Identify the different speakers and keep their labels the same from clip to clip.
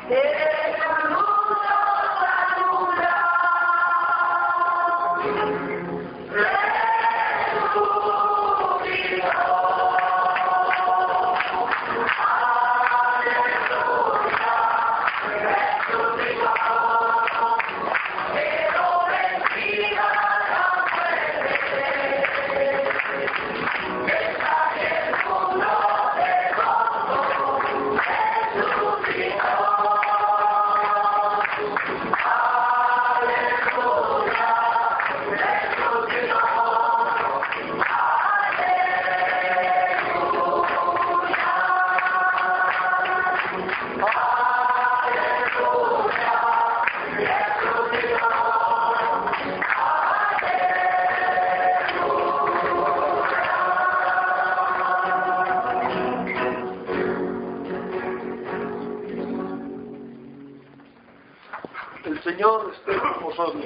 Speaker 1: El Señor esté con vosotros.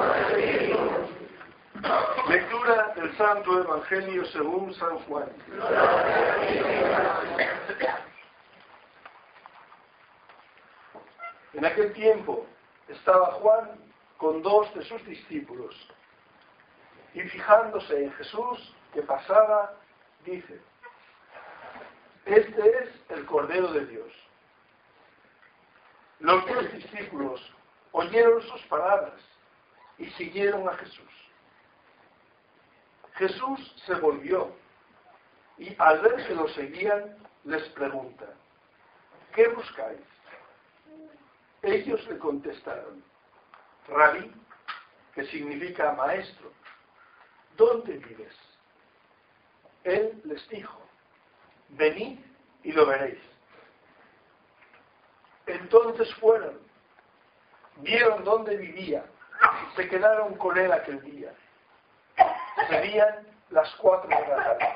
Speaker 1: Lectura del Santo Evangelio según San Juan. En aquel tiempo estaba Juan con 2 de sus discípulos y fijándose en Jesús que pasaba, dice: Este es el Cordero de Dios. Los 2 discípulos oyeron sus palabras y siguieron a Jesús. Jesús se volvió y al ver que lo seguían les pregunta: ¿qué buscáis? Ellos le contestaron: Rabí, que significa maestro, ¿dónde vives? Él les dijo: venid y lo veréis. Entonces fueron, vieron dónde vivía, se quedaron con él aquel día. Serían las 4 de la tarde.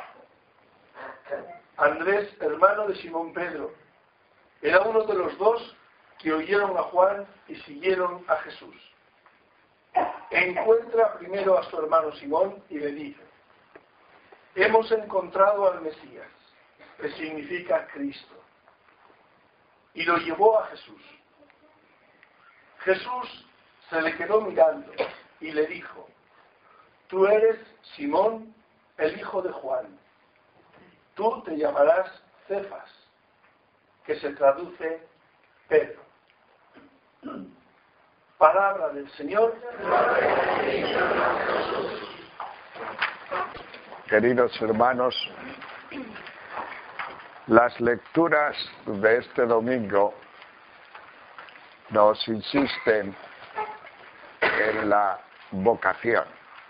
Speaker 1: Andrés, hermano de Simón Pedro, era uno de los 2 que oyeron a Juan y siguieron a Jesús. Encuentra primero a su hermano Simón y le dice: hemos encontrado al Mesías, que significa Cristo. Y lo llevó a Jesús. Jesús se le quedó mirando y le dijo: tú eres Simón, el hijo de Juan. Tú te llamarás Cefas, que se traduce Pedro. Palabra del Señor.
Speaker 2: Queridos hermanos, las lecturas de este domingo nos insisten en la vocación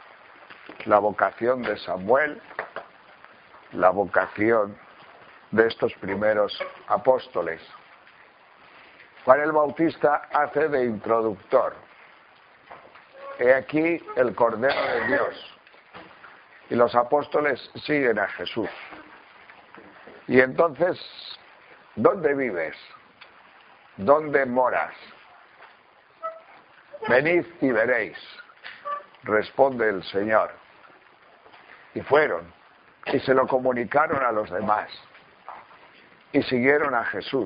Speaker 2: de Samuel, la vocación de estos primeros apóstoles. Juan el Bautista hace de introductor. He aquí el Cordero de Dios. Y los apóstoles siguen a Jesús. Y entonces, ¿dónde vives? ¿Dónde moras? Venid y veréis, responde el Señor. Y fueron, y se lo comunicaron a los demás, y siguieron a Jesús.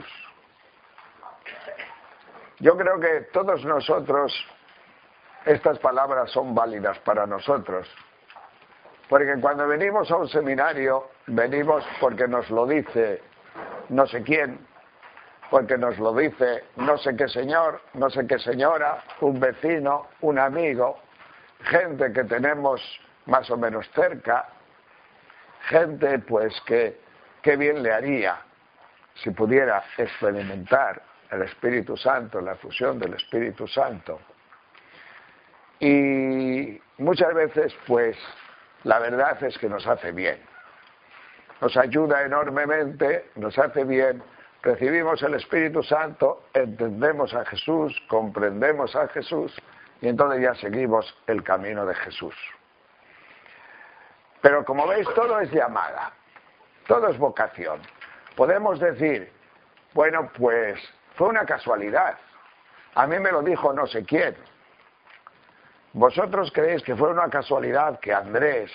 Speaker 2: Yo creo que todos nosotros, estas palabras son válidas para nosotros, porque cuando venimos a un seminario, venimos porque nos lo dice no sé quién, porque nos lo dice no sé qué señor, no sé qué señora, un vecino, un amigo, gente que tenemos más o menos cerca, gente pues que qué bien le haría si pudiera experimentar el Espíritu Santo, la fusión del Espíritu Santo. Y muchas veces pues la verdad es que nos hace bien, nos ayuda enormemente, nos hace bien. Recibimos el Espíritu Santo, entendemos a Jesús, comprendemos a Jesús y entonces ya seguimos el camino de Jesús. Pero como veis, todo es llamada, todo es vocación. Podemos decir, bueno, pues fue una casualidad, a mí me lo dijo no sé quién. ¿Vosotros creéis que fue una casualidad que Andrés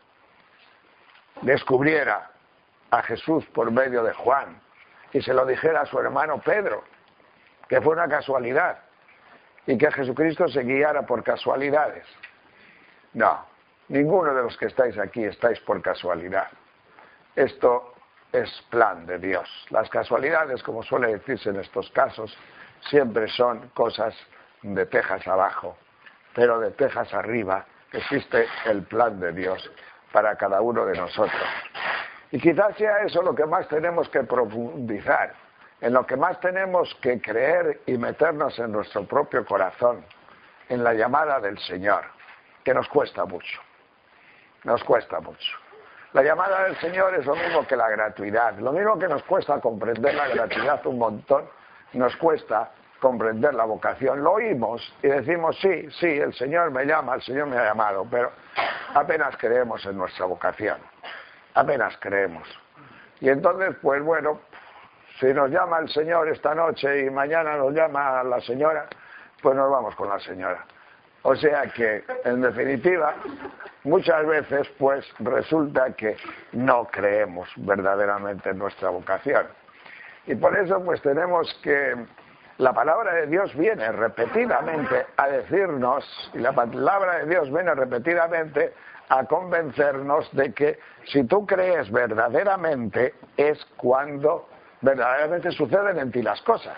Speaker 2: descubriera a Jesús por medio de Juan y se lo dijera a su hermano Pedro? que fue una casualidad y que Jesucristo se guiara por casualidades. No, ninguno de los que estáis aquí estáis por casualidad. Esto es plan de Dios. Las casualidades, como suele decirse en estos casos, siempre son cosas de tejas abajo, pero de tejas arriba existe el plan de Dios para cada uno de nosotros. Y quizás sea eso lo que más tenemos que profundizar, en lo que más tenemos que creer y meternos en nuestro propio corazón, en la llamada del Señor, que nos cuesta mucho. Nos cuesta mucho. La llamada del Señor es lo mismo que la gratuidad. Lo mismo que nos cuesta comprender la gratuidad un montón, nos cuesta comprender la vocación. Lo oímos y decimos, sí, el Señor me llama, el Señor me ha llamado, pero apenas creemos en nuestra vocación. Apenas creemos. Y entonces, pues bueno, si nos llama el Señor esta noche y mañana nos llama la señora, pues nos vamos con la señora. O sea que, en definitiva, muchas veces pues resulta que no creemos verdaderamente en nuestra vocación. Y por eso pues tenemos que... La palabra de Dios viene repetidamente a decirnos, y la palabra de Dios viene repetidamente a convencernos de que si tú crees verdaderamente es cuando verdaderamente suceden en ti las cosas.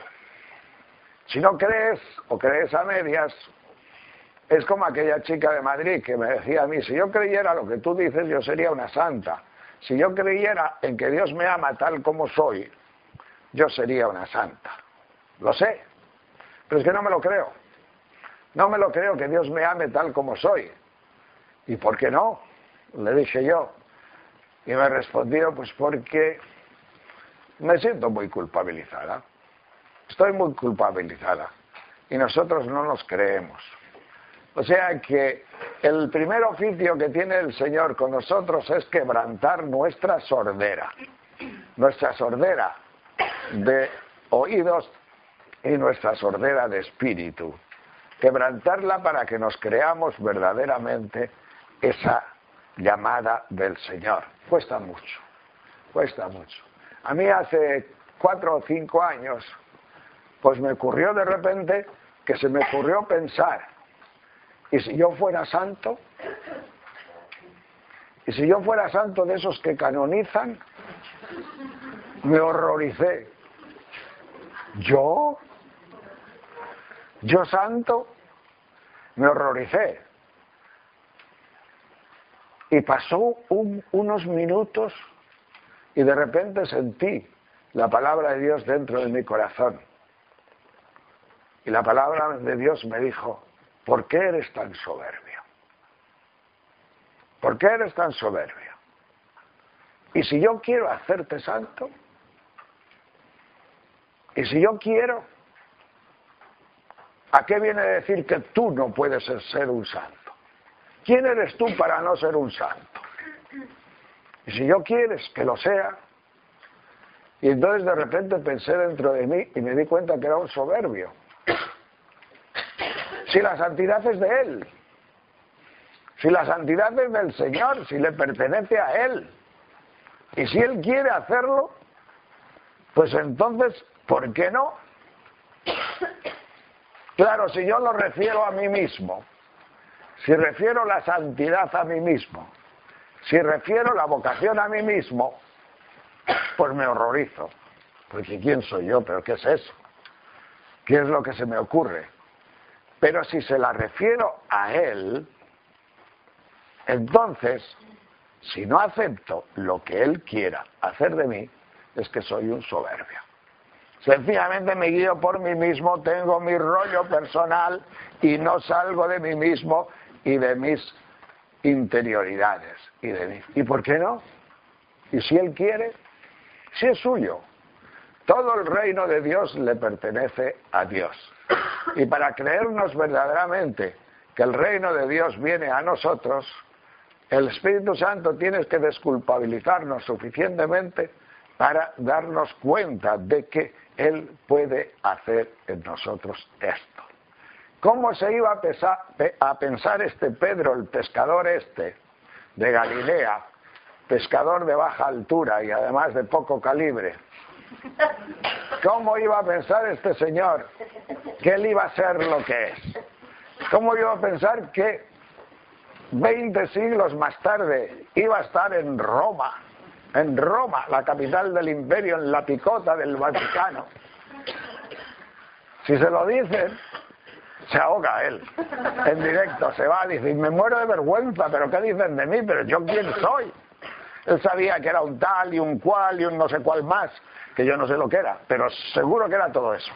Speaker 2: Si no crees o crees a medias, es como aquella chica de Madrid que me decía a mí, si yo creyera lo que tú dices, yo sería una santa. Si yo creyera en que Dios me ama tal como soy, yo sería una santa. Lo sé, pero es que no me lo creo. No me lo creo que Dios me ame tal como soy. ¿Y por qué no? Le dije yo. Y me respondió, pues porque me siento muy culpabilizada. Estoy muy culpabilizada. Y nosotros no nos creemos. O sea que el primer oficio que tiene el Señor con nosotros es quebrantar nuestra sordera. Nuestra sordera de oídos y nuestra sordera de espíritu. Quebrantarla para que nos creamos verdaderamente esa llamada del Señor. Cuesta mucho, cuesta mucho. A mí hace 4 o 5 años, pues me ocurrió de repente que se me ocurrió pensar, ¿y si yo fuera santo? ¿Y si yo fuera santo de esos que canonizan? Me horroricé. ¿Yo santo? Me horroricé. Y pasó unos minutos y de repente sentí la palabra de Dios dentro de mi corazón. Y la palabra de Dios me dijo, ¿por qué eres tan soberbio? ¿Por qué eres tan soberbio? ¿Y si yo quiero hacerte santo? ¿Y si yo quiero? ¿A qué viene a decir que tú no puedes ser un santo? ¿Quién eres tú para no ser un santo? Y si yo quieres que lo sea, y entonces de repente pensé dentro de mí y me di cuenta que era un soberbio. Si la santidad es de Él, si la santidad es del Señor, si le pertenece a Él, y si Él quiere hacerlo, pues entonces, ¿por qué no? Claro, si yo lo refiero a mí mismo, si refiero la santidad a mí mismo, si refiero la vocación a mí mismo, pues me horrorizo. Porque ¿quién soy yo? ¿Pero qué es eso? ¿Qué es lo que se me ocurre? Pero si se la refiero a Él, entonces, si no acepto lo que Él quiera hacer de mí, es que soy un soberbio. Sencillamente me guío por mí mismo, tengo mi rollo personal y no salgo de mí mismo y de mis interioridades. ¿Y por qué no? ¿Y si Él quiere? Si es suyo. Todo el reino de Dios le pertenece a Dios. Y para creernos verdaderamente que el reino de Dios viene a nosotros, el Espíritu Santo tiene que desculpabilizarnos suficientemente para darnos cuenta de que Él puede hacer en nosotros esto. ¿Cómo se iba a pensar este Pedro, el pescador de Galilea, pescador de baja altura y además de poco calibre? ¿Cómo iba a pensar este señor que él iba a ser lo que es? ¿Cómo iba a pensar que 20 siglos más tarde iba a estar en Roma, la capital del imperio, en la picota del Vaticano? Si se lo dicen, se ahoga él, en directo, se va, dice, y me muero de vergüenza, pero ¿qué dicen de mí? ¿Pero yo quién soy? Él sabía que era un tal y un cual y un no sé cuál más, que yo no sé lo que era, pero seguro que era todo eso.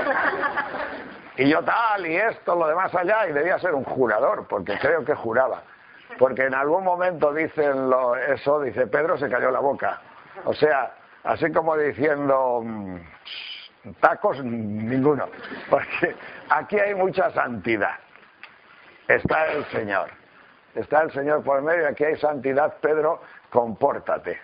Speaker 2: Y yo tal y esto, lo demás allá, y debía ser un jurador, porque creo que juraba. Porque en algún momento dicen eso, dice Pedro se cayó la boca. O sea, así como diciendo... tacos ninguno, porque aquí hay mucha santidad. Está el Señor por medio, y aquí hay santidad. Pedro, compórtate.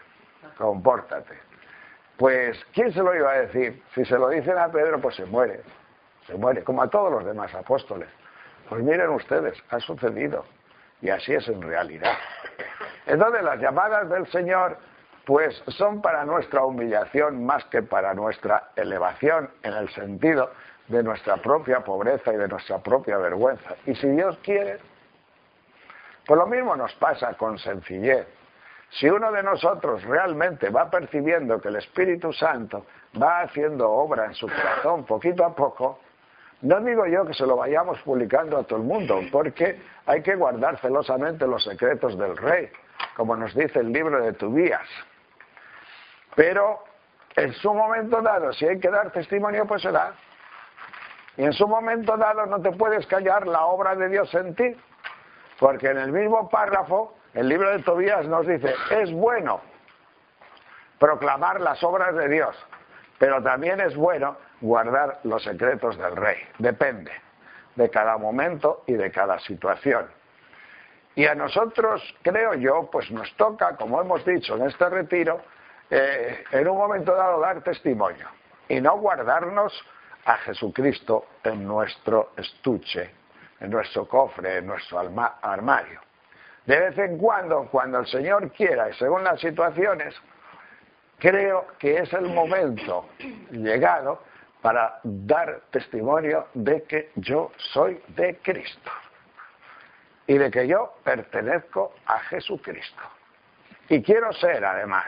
Speaker 2: Pues ¿quién se lo iba a decir? Si se lo dicen a Pedro, pues se muere, como a todos los demás apóstoles. Pues miren ustedes, ha sucedido, y así es en realidad. Entonces las llamadas del Señor pues son para nuestra humillación más que para nuestra elevación, en el sentido de nuestra propia pobreza y de nuestra propia vergüenza. Y si Dios quiere, pues lo mismo nos pasa con sencillez. Si uno de nosotros realmente va percibiendo que el Espíritu Santo va haciendo obra en su corazón poquito a poco, no digo yo que se lo vayamos publicando a todo el mundo, porque hay que guardar celosamente los secretos del Rey, como nos dice el libro de Tobías. Pero en su momento dado, si hay que dar testimonio, pues se da. Y en su momento dado no te puedes callar la obra de Dios en ti, porque en el mismo párrafo, el libro de Tobías nos dice, es bueno proclamar las obras de Dios, pero también es bueno guardar los secretos del Rey. Depende de cada momento y de cada situación. Y a nosotros, creo yo, pues nos toca, como hemos dicho en este retiro, en un momento dado dar testimonio y no guardarnos a Jesucristo en nuestro estuche, en nuestro cofre, en nuestro armario. De vez en cuando el Señor quiera y según las situaciones, creo que es el momento llegado para dar testimonio de que yo soy de Cristo y de que yo pertenezco a Jesucristo. Y quiero ser, además,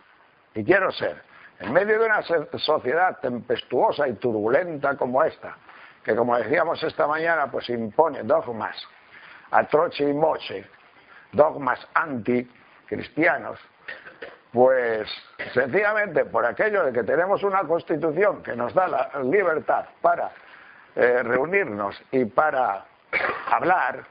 Speaker 2: en medio de una sociedad tempestuosa y turbulenta como esta, que como decíamos esta mañana, pues impone dogmas a troche y moche, dogmas anticristianos, pues sencillamente por aquello de que tenemos una Constitución que nos da la libertad para reunirnos y para hablar,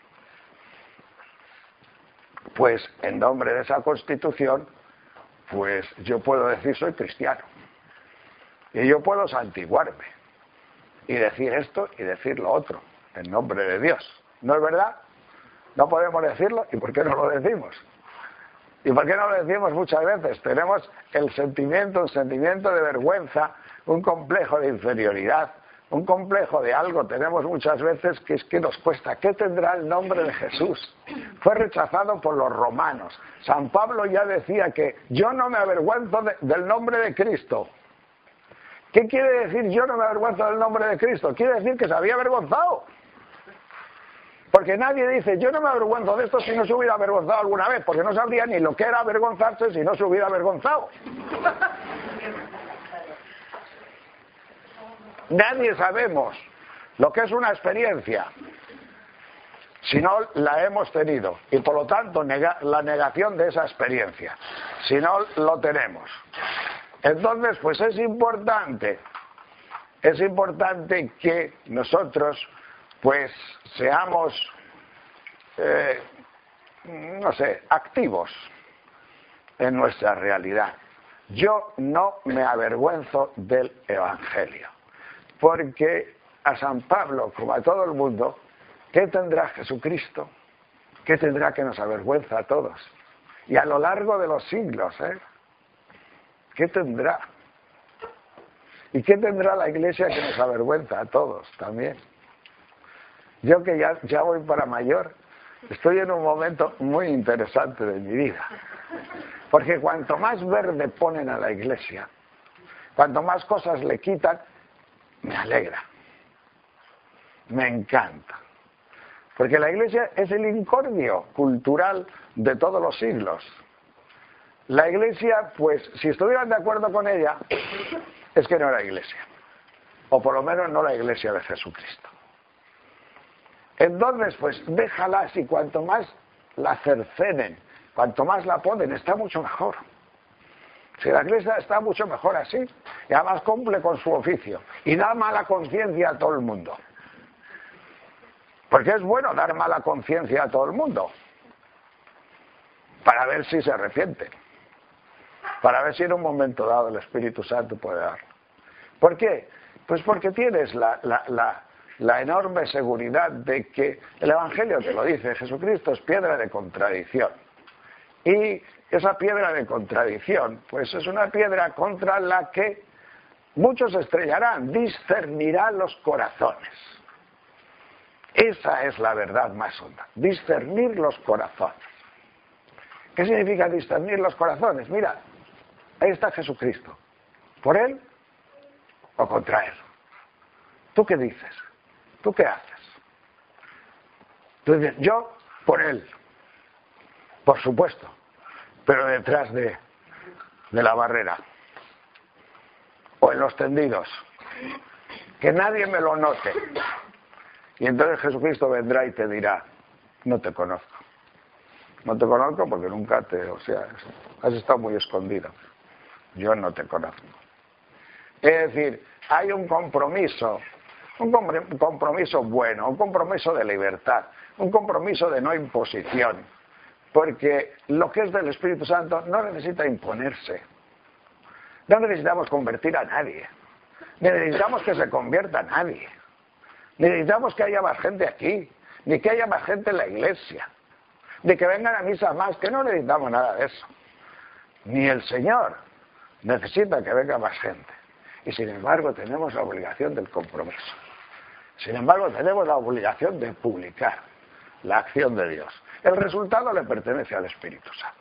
Speaker 2: pues en nombre de esa Constitución, pues yo puedo decir soy cristiano. Y yo puedo santiguarme y decir esto y decir lo otro, en nombre de Dios. ¿No es verdad? No podemos decirlo, ¿y por qué no lo decimos? ¿Y por qué no lo decimos muchas veces? Tenemos un sentimiento de vergüenza, un complejo de inferioridad, un complejo de algo tenemos muchas veces que es que nos cuesta. ¿Qué tendrá el nombre de Jesús? Fue rechazado por los romanos. San Pablo ya decía que yo no me avergüenzo del nombre de Cristo. ¿Qué quiere decir yo no me avergüenzo del nombre de Cristo? Quiere decir que se había avergonzado. Porque nadie dice, yo no me avergüenzo de esto si no se hubiera avergonzado alguna vez, porque no sabría ni lo que era avergonzarse si no se hubiera avergonzado. Nadie sabemos lo que es una experiencia si no la hemos tenido, y por lo tanto la negación de esa experiencia, si no lo tenemos. Entonces, pues es importante que nosotros pues seamos, activos en nuestra realidad. Yo no me avergüenzo del Evangelio, porque a San Pablo, como a todo el mundo, ¿qué tendrá Jesucristo? ¿Qué tendrá que nos avergüenza a todos? Y a lo largo de los siglos, ¿qué tendrá? ¿Y qué tendrá la Iglesia que nos avergüenza a todos también? Yo que ya voy para mayor, estoy en un momento muy interesante de mi vida. Porque cuanto más verde ponen a la Iglesia, Cuanto más cosas le quitan, me alegra, me encanta. Porque la Iglesia es el incordio cultural de todos los siglos. La Iglesia, pues, si estuvieran de acuerdo con ella, es que no era Iglesia. O por lo menos no la Iglesia de Jesucristo. Entonces, pues, déjala así, cuanto más la cercenen, cuanto más la ponen, está mucho mejor. Si la Iglesia está mucho mejor así, y además cumple con su oficio, y da mala conciencia a todo el mundo. Porque es bueno dar mala conciencia a todo el mundo, para ver si se arrepiente, para ver si en un momento dado el Espíritu Santo puede darlo. ¿Por qué? Pues porque tienes la enorme seguridad de que el Evangelio te lo dice, Jesucristo es piedra de contradicción. Y esa piedra de contradicción, pues es una piedra contra la que muchos estrellarán, discernirá los corazones. Esa es la verdad más honda, discernir los corazones. ¿Qué significa discernir los corazones? Mira, ahí está Jesucristo. ¿Por Él o contra Él? ¿Tú qué dices? ¿Tú qué haces? Tú dices, yo por Él. Por supuesto, pero detrás de la barrera. O en los tendidos. Que nadie me lo note. Y entonces Jesucristo vendrá y te dirá, no te conozco. No te conozco porque nunca has estado muy escondido. Yo no te conozco. Es decir, hay un compromiso bueno, un compromiso de libertad, un compromiso de no imposición. Porque lo que es del Espíritu Santo no necesita imponerse. No necesitamos convertir a nadie. Ni necesitamos que se convierta a nadie. Ni necesitamos que haya más gente aquí, ni que haya más gente en la iglesia, ni que vengan a misa más, que no necesitamos nada de eso. Ni el Señor necesita que venga más gente. Y sin embargo tenemos la obligación del compromiso. Sin embargo tenemos la obligación de publicar la acción de Dios. El resultado le pertenece al Espíritu Santo.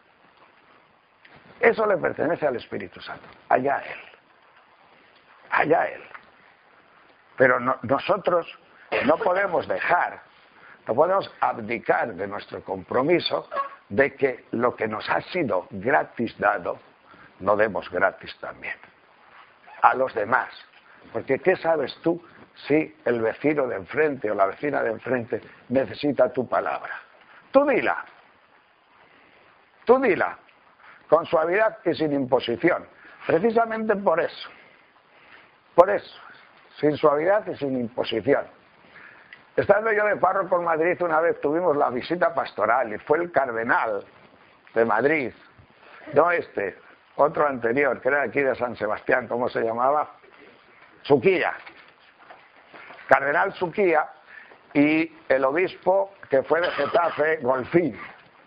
Speaker 2: Eso le pertenece al Espíritu Santo. Allá Él. Allá Él. Pero nosotros no podemos no podemos abdicar de nuestro compromiso de que lo que nos ha sido gratis dado, lo demos gratis también. A los demás. Porque ¿qué sabes tú si el vecino de enfrente o la vecina de enfrente necesita tu palabra? Tú dila. Tú dila. Con suavidad y sin imposición. Precisamente por eso. Por eso. Sin suavidad y sin imposición. Estando yo de párroco en Madrid, una vez tuvimos la visita pastoral y fue el cardenal de Madrid, no otro anterior, que era aquí de San Sebastián, ¿cómo se llamaba? Suquía. Cardenal Suquía y el obispo que fue de Getafe, Golfín.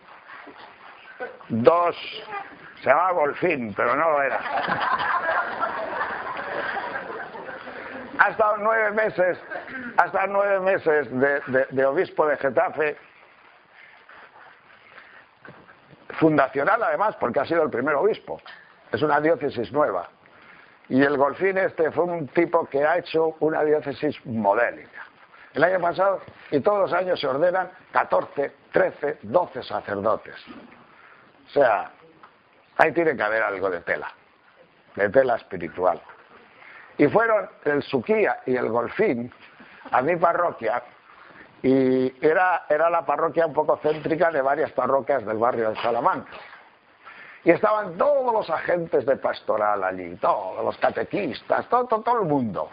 Speaker 2: Se llamaba Golfín, pero no lo era. Ha estado 9 meses de obispo de Getafe, fundacional además, porque ha sido el primer obispo. Es una diócesis nueva. Y el Golfín fue un tipo que ha hecho una diócesis modélica. El año pasado, y todos los años se ordenan 14, 13, 12 sacerdotes. O sea, ahí tiene que haber algo de tela espiritual. Y fueron el Suquía y el Golfín a mi parroquia, y era la parroquia un poco céntrica de varias parroquias del barrio de Salamanca. Y estaban todos los agentes de pastoral allí, todos los catequistas, todo el mundo.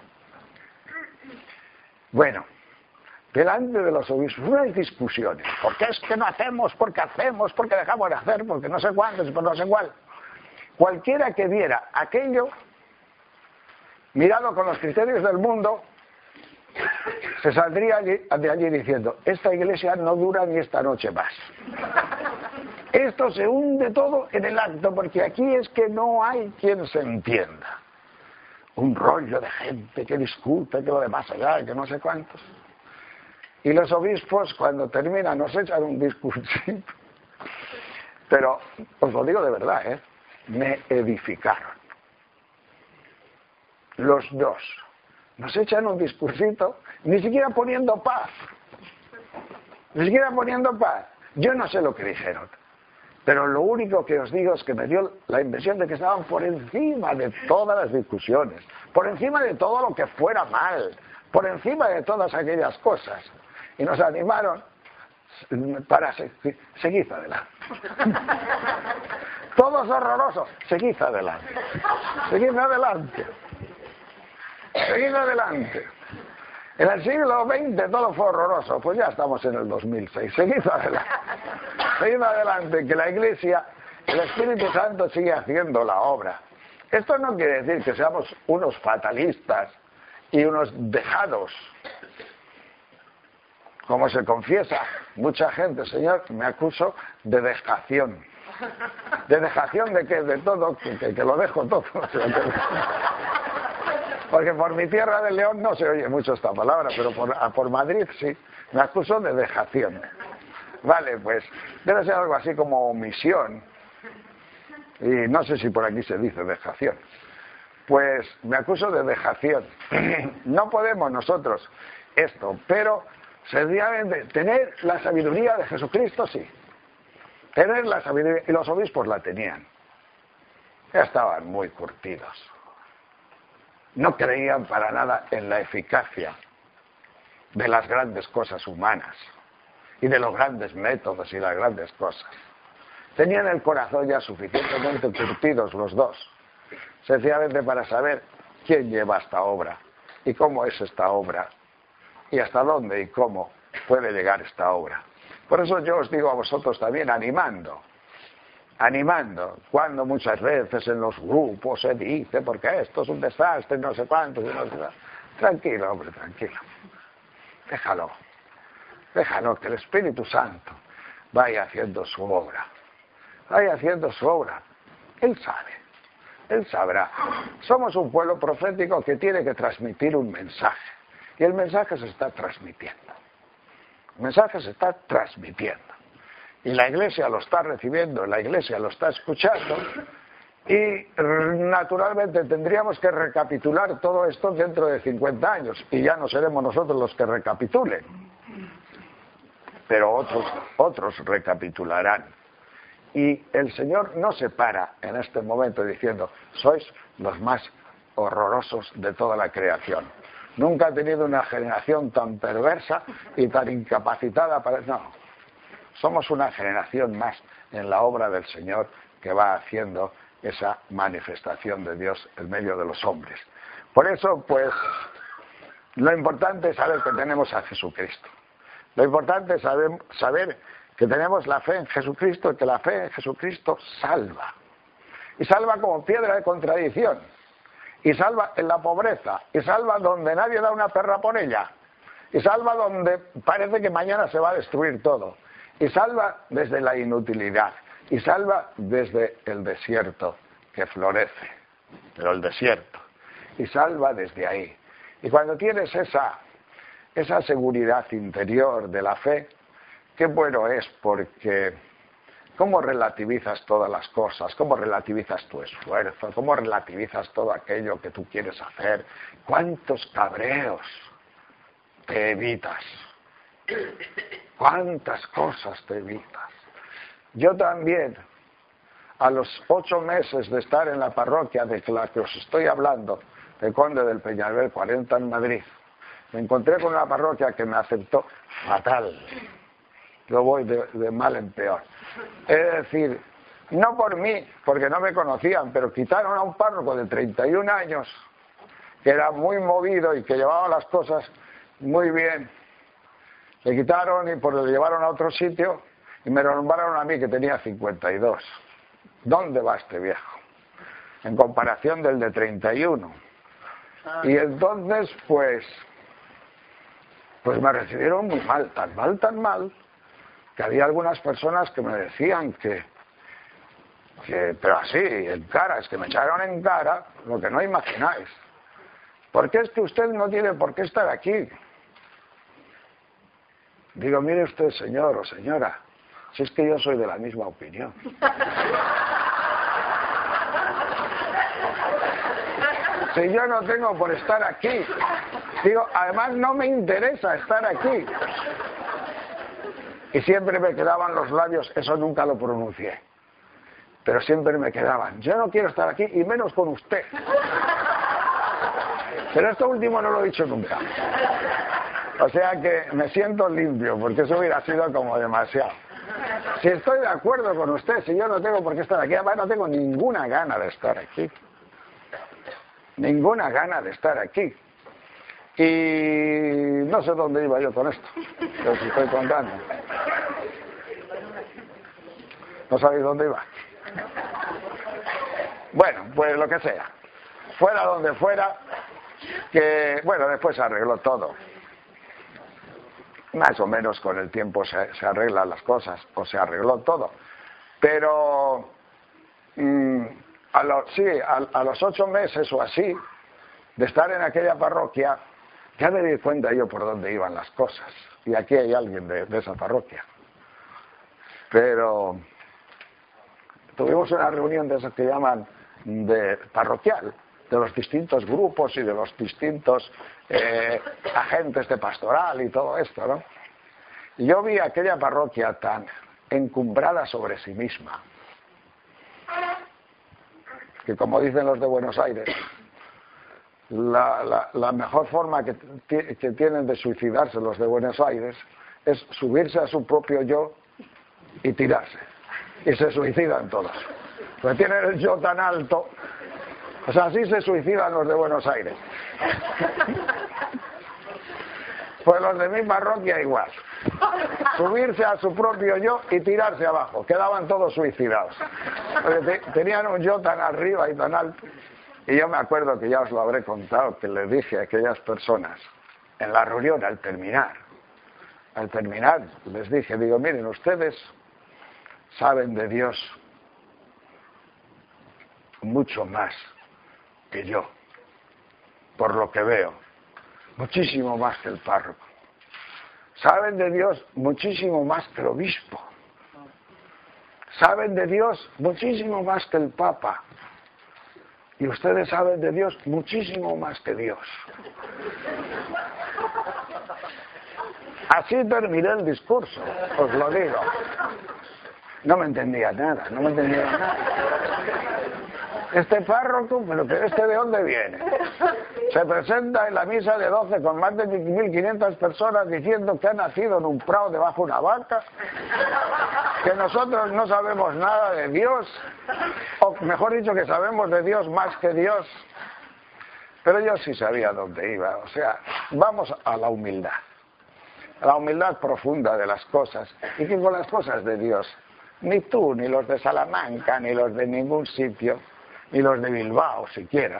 Speaker 2: Bueno, delante de los obispos, unas discusiones. ¿Por qué es que no hacemos? ¿Por qué hacemos? ¿Por qué dejamos de hacer? Porque no sé cuántos, por no sé cuál. Cualquiera que viera aquello, mirado con los criterios del mundo, se saldría de allí diciendo, esta iglesia no dura ni esta noche más. Esto se hunde todo en el acto, porque aquí es que no hay quien se entienda. Un rollo de gente que discute, que lo de más allá, que no sé cuántos. Y los obispos, cuando terminan, nos echan un discursito. Pero, os lo digo de verdad, me edificaron. los dos, nos echan un discursito, ni siquiera poniendo paz. Ni siquiera poniendo paz. Yo no sé lo que dijeron. Pero lo único que os digo es que me dio la impresión de que estaban por encima de todas las discusiones, por encima de todo lo que fuera mal, por encima de todas aquellas cosas. Y nos animaron para seguir adelante. Todos horrorosos, seguid adelante. Seguid adelante. Seguid adelante. En el siglo XX todo fue horroroso, pues ya estamos en el 2006. Seguid adelante. Seguid adelante, que la Iglesia, el Espíritu Santo sigue haciendo la obra. Esto no quiere decir que seamos unos fatalistas y unos dejados. Como se confiesa mucha gente, Señor, me acuso de dejación. ¿De dejación de qué? De todo, que lo dejo todo. Porque por mi tierra de León no se oye mucho esta palabra, pero por Madrid sí. Me acuso de dejación. Vale, pues debe ser algo así como omisión. Y no sé si por aquí se dice dejación. Pues me acuso de dejación. No podemos nosotros esto, pero sencillamente tener la sabiduría de Jesucristo, sí. Tener la sabiduría, y los obispos la tenían. Ya estaban muy curtidos. No creían para nada en la eficacia de las grandes cosas humanas y de los grandes métodos y las grandes cosas. Tenían el corazón ya suficientemente curtidos los dos, sencillamente para saber quién lleva esta obra y cómo es esta obra y hasta dónde y cómo puede llegar esta obra. Por eso yo os digo a vosotros también animando, cuando muchas veces en los grupos se dice, porque esto es un desastre, no sé cuánto, tranquilo, hombre, tranquilo. Déjalo, que el Espíritu Santo vaya haciendo su obra. Él sabrá. Somos un pueblo profético que tiene que transmitir un mensaje. Y el mensaje se está transmitiendo. Y la Iglesia lo está recibiendo, la Iglesia lo está escuchando. Y naturalmente tendríamos que recapitular todo esto dentro de 50 años. Y ya no seremos nosotros los que recapitulen. Pero otros recapitularán. Y el Señor no se para en este momento diciendo, sois los más horrorosos de toda la creación. Nunca ha tenido una generación tan perversa y tan incapacitada para... No, somos una generación más en la obra del Señor que va haciendo esa manifestación de Dios en medio de los hombres. Por eso, pues, lo importante es saber que tenemos a Jesucristo. Lo importante es saber que tenemos la fe en Jesucristo y que la fe en Jesucristo salva. Y salva como piedra de contradicción. Y salva en la pobreza. Y salva donde nadie da una perra por ella. Y salva donde parece que mañana se va a destruir todo. Y salva desde la inutilidad. Y salva desde el desierto que florece. Pero el desierto. Y salva desde ahí. Y cuando tienes esa seguridad interior de la fe, qué bueno es, porque cómo relativizas todas las cosas, cómo relativizas tu esfuerzo, cómo relativizas todo aquello que tú quieres hacer, cuántos cabreos te evitas, cuántas cosas te evitas. Yo también, a los 8 meses de estar en la parroquia de la que os estoy hablando, de Conde del Peñalver 40 en Madrid, me encontré con una parroquia que me aceptó fatal. Yo voy de mal en peor. Es decir, no por mí, porque no me conocían, pero quitaron a un párroco de 31 años, que era muy movido y que llevaba las cosas muy bien. Le quitaron y pues le llevaron a otro sitio y me nombraron a mí, que tenía 52. ¿Dónde va este viejo? En comparación del de 31. Y entonces, pues me recibieron muy mal, tan mal, que había algunas personas que me decían que pero así, en cara, es que me echaron en cara lo que no imagináis. Porque es que usted no tiene por qué estar aquí. Digo, mire usted, señor o señora, si es que yo soy de la misma opinión. si yo no tengo por estar aquí? Digo, además no me interesa estar aquí. Y siempre me quedaban los labios, eso nunca lo pronuncié, pero siempre me quedaban, yo no quiero estar aquí y menos con usted. Pero esto último no lo he dicho nunca. O sea que me siento limpio, porque eso hubiera sido como demasiado. Si estoy de acuerdo con usted, si yo no tengo por qué estar aquí, además no tengo ninguna gana de estar aquí. Ninguna gana de estar aquí. Y no sé dónde iba yo con esto, que os estoy contando. ¿No sabéis dónde iba? Bueno, pues lo que sea. Fuera donde fuera, que bueno, después se arregló todo. Más o menos con el tiempo se arreglan las cosas, o se arregló todo. Pero a los 8 meses o así de estar en aquella parroquia, ya me di cuenta yo por dónde iban las cosas. Y aquí hay alguien de esa parroquia. Pero tuvimos una reunión de esas que llaman de parroquial, de los distintos grupos y de los distintos agentes de pastoral y todo esto, ¿no? Y yo vi aquella parroquia tan encumbrada sobre sí misma, que como dicen los de Buenos Aires, la mejor forma que tienen de suicidarse los de Buenos Aires es subirse a su propio yo y tirarse. Y se suicidan todos. Porque tienen el yo tan alto. O sea, así se suicidan los de Buenos Aires. Pues los de mi parroquia igual. Subirse a su propio yo y tirarse abajo. Quedaban todos suicidados. Porque tenían un yo tan arriba y tan alto. Y yo me acuerdo que ya os lo habré contado, que les dije a aquellas personas, en la reunión, al terminar, les dije, digo, miren, ustedes saben de Dios mucho más que yo, por lo que veo, muchísimo más que el párroco. Saben de Dios muchísimo más que el obispo. Saben de Dios muchísimo más que el papa. Y ustedes saben de Dios muchísimo más que Dios. Así terminé el discurso, os lo digo. No me entendía nada. Este párroco, pero ¿este de dónde viene? Se presenta en la misa de 12 con más de 1.500 personas diciendo que ha nacido en un prado debajo de una vaca, que nosotros no sabemos nada de Dios, o mejor dicho, que sabemos de Dios más que Dios. Pero yo sí sabía dónde iba. O sea, vamos a la humildad profunda de las cosas, y que con las cosas de Dios, ni tú, ni los de Salamanca, ni los de ningún sitio, ni los de Bilbao siquiera,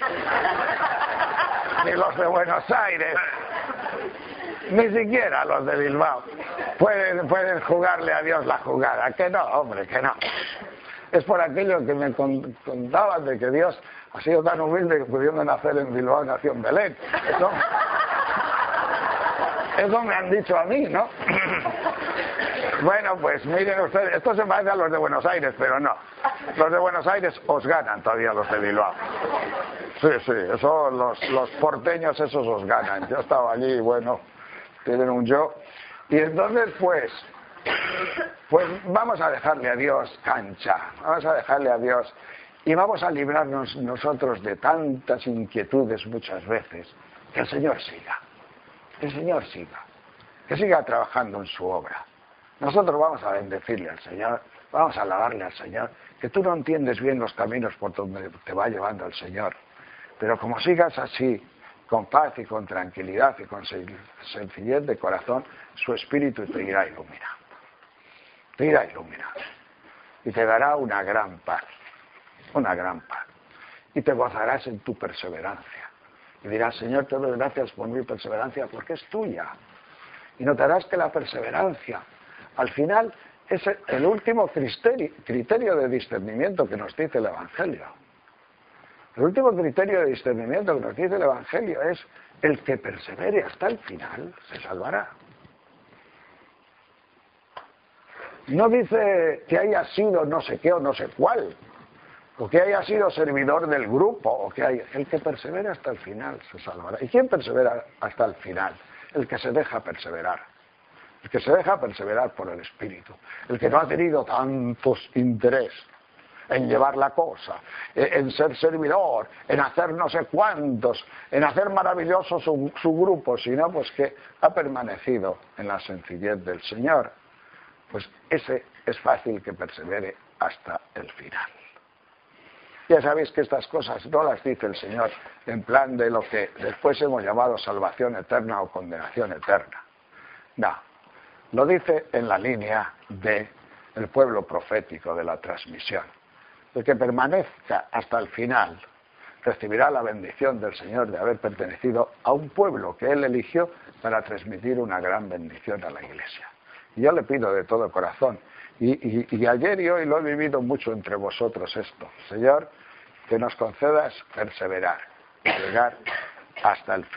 Speaker 2: ni los de Buenos Aires, ni siquiera los de Bilbao pueden jugarle a Dios la jugada. Que no, hombre, que no. Es por aquello que me contaban de que Dios ha sido tan humilde que pudiendo nacer en Bilbao nació en Belén. Eso me han dicho a mí, ¿no? Bueno, pues miren ustedes, esto se parece a los de Buenos Aires, pero no. Los de Buenos Aires os ganan todavía los de Bilbao. Sí, eso, los porteños esos os ganan. Yo estaba allí, bueno, tienen un yo. Y entonces, pues vamos a dejarle a Dios cancha, vamos a dejarle a Dios y vamos a librarnos nosotros de tantas inquietudes muchas veces. Que el Señor siga, que siga trabajando en su obra. Nosotros vamos a bendecirle al Señor, vamos a alabarle al Señor, que tú no entiendes bien los caminos por donde te va llevando el Señor, pero como sigas así, con paz y con tranquilidad y con sencillez de corazón, su espíritu te irá iluminando. Y te dará una gran paz. Y te gozarás en tu perseverancia. Y dirás, Señor, te doy gracias por mi perseverancia porque es tuya. Y notarás que la perseverancia, al final, es el último criterio de discernimiento que nos dice el Evangelio. El último criterio de discernimiento que nos dice el Evangelio es el que persevere hasta el final se salvará. No dice que haya sido no sé qué o no sé cuál. o que haya sido servidor del grupo, o que haya... El que persevera hasta el final se salvará. ¿Y quién persevera hasta el final? El que se deja perseverar. El que se deja perseverar por el Espíritu. El que no ha tenido tantos interés en llevar la cosa, en ser servidor, en hacer no sé cuántos, en hacer maravilloso su grupo, sino pues que ha permanecido en la sencillez del Señor. Pues ese es fácil que persevere hasta el final. Ya sabéis que estas cosas no las dice el Señor en plan de lo que después hemos llamado salvación eterna o condenación eterna. No, lo dice en la línea del pueblo profético, de la transmisión. El que permanezca hasta el final recibirá la bendición del Señor de haber pertenecido a un pueblo que Él eligió para transmitir una gran bendición a la Iglesia. Y yo le pido de todo corazón, y ayer y hoy lo he vivido mucho entre vosotros esto, Señor, que nos concedas perseverar, llegar hasta el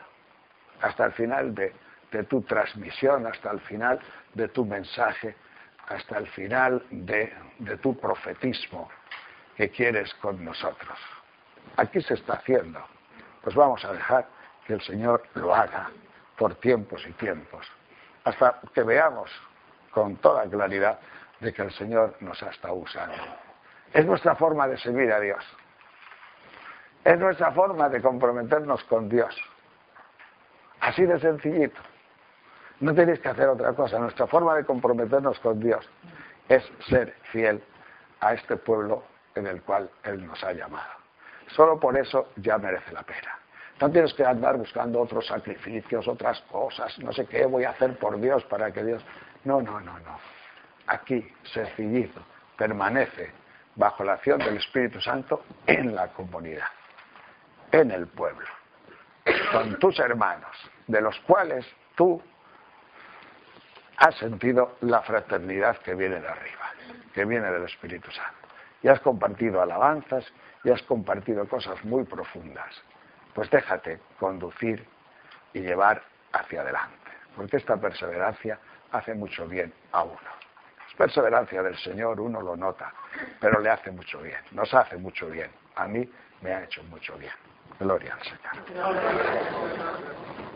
Speaker 2: final de tu transmisión, hasta el final de tu mensaje, hasta el final de tu profetismo que quieres con nosotros. Aquí se está haciendo. Pues vamos a dejar que el Señor lo haga por tiempos y tiempos, hasta que veamos con toda claridad de que el Señor nos ha estado usando. Es nuestra forma de servir a Dios. Es nuestra forma de comprometernos con Dios. Así de sencillito. No tenéis que hacer otra cosa. Nuestra forma de comprometernos con Dios es ser fiel a este pueblo en el cual Él nos ha llamado. Solo por eso ya merece la pena. No tienes que andar buscando otros sacrificios, otras cosas, no sé qué voy a hacer por Dios para que Dios... No. Aquí, sencillito, permanece bajo la acción del Espíritu Santo en la comunidad, en el pueblo, con tus hermanos, de los cuales tú has sentido la fraternidad que viene de arriba, que viene del Espíritu Santo. Y has compartido alabanzas y has compartido cosas muy profundas. Pues déjate conducir y llevar hacia adelante, porque esta perseverancia hace mucho bien a uno. Es perseverancia del Señor, uno lo nota, pero le hace mucho bien, nos hace mucho bien. A mí me ha hecho mucho bien. Gloria al Señor.